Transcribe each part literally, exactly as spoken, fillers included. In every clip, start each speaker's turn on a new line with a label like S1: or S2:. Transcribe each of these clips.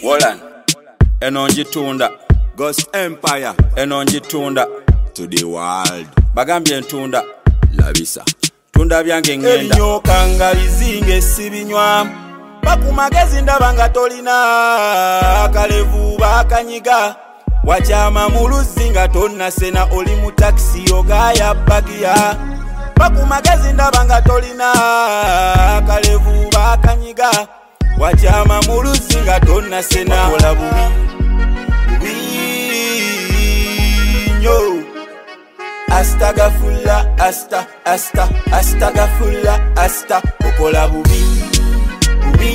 S1: Wolan enonjitunda
S2: Ghost Empire
S1: enonjitunda
S2: to the world.
S1: bagambye ntunda
S2: Labisa
S1: tunda byange ngenda
S3: ebinyoka nga bizinge sibinywa bakumagezi ndaba nga tolina kalevu bakanyiga wakyama mu luzzi nga tonnasena oli mu taxi ogaya bagiya bakumagezi ndaba nga tolina kalevu bakanyiga wakyama mu luzzi nga tonnasena ola bubi bubi nyo astagafula asta asta astagafula asta okola bubi bubi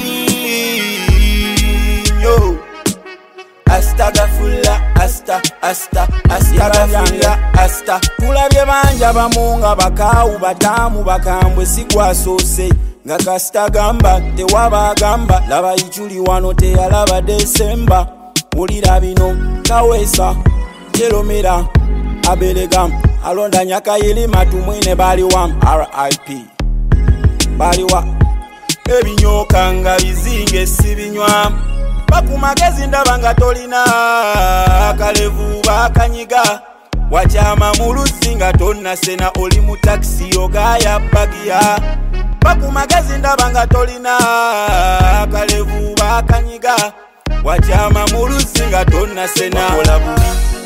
S3: nyo astagafula asta asta astagafula asta tulabye banja bamunga bakawu batamu bakambwe sigwasose nga kastagamba tewabagamba laba ichuli wano teyalaba Desemba ulira bino kawesa jeromera abelegam alonda nyaka yili matumwine baliwam R I P baliwa ebinyoka nga bizinge sibinywa bakumagezi ndaba nga tolina kalevu bakanyiga wakyama mu luzzi nga tonnasena oli mu taxi ogaya bagiya bakumagezi ndaba nga tolina kalevu bakanyiga wakyama mu luzzi nga tonnasena okola bubi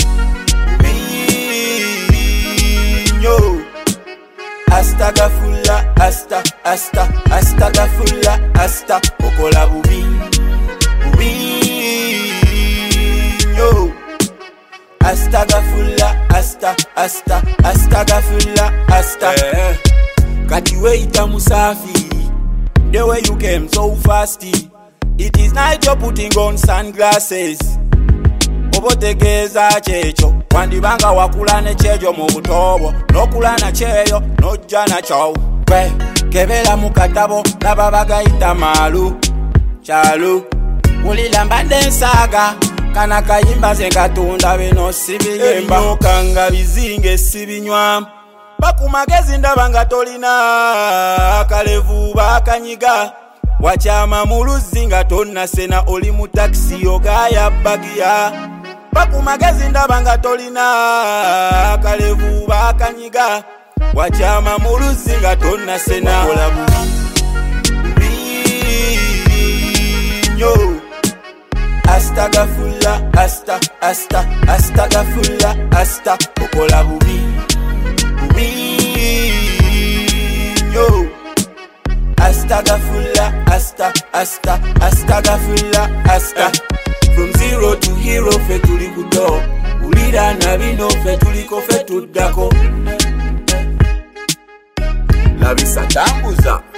S3: astagafula asta asta astagafula asta okola bubi bubi nyo astagafula asta asta astagafula asta eh. Kati weita musafiri the way you came so fast it is night you're putting on sunglasses obotegeza checho wandibanga wakula ne chejo mu butobo nokula na cheyo nojja na chow kwe kebera mu katabo laba bagayita malu chalu ulilamba ndensaga kana kayimba zengatunda bino sibiyemba ebinyoka nga bizinge sibinywa bakumagezi ndaba nga tolina kalevu bakanyiga wakyama mu luzzi nga tonnasena oli mu taxi ogaya bagiya bakumagezi ndaba nga tolina kalevu bakanyiga wakyama mu luzzi nga tonnasena okola bubi bubi nyo astagafula asta asta astagafula asta okola bubi bubi nyo astagafula asta asta astagafula asta from zero to hero fe tuli kuto ulira na bino fe tuliko fe tuddako
S2: Labisa tambuza